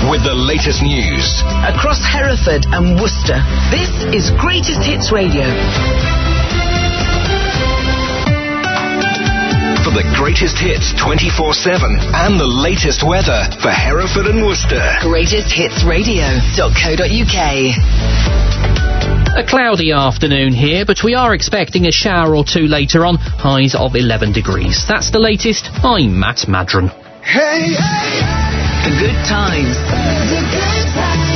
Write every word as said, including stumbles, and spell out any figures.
with the latest news. Across Hereford and Worcester, this is Greatest Hits Radio. For the greatest hits twenty-four seven and the latest weather for Hereford and Worcester. greatest hits radio dot co dot uk. A cloudy afternoon here, but we are expecting a shower or two later on, highs of eleven degrees. That's the latest. I'm Matt Madron. Hey, hey, hey. The good times. The good times.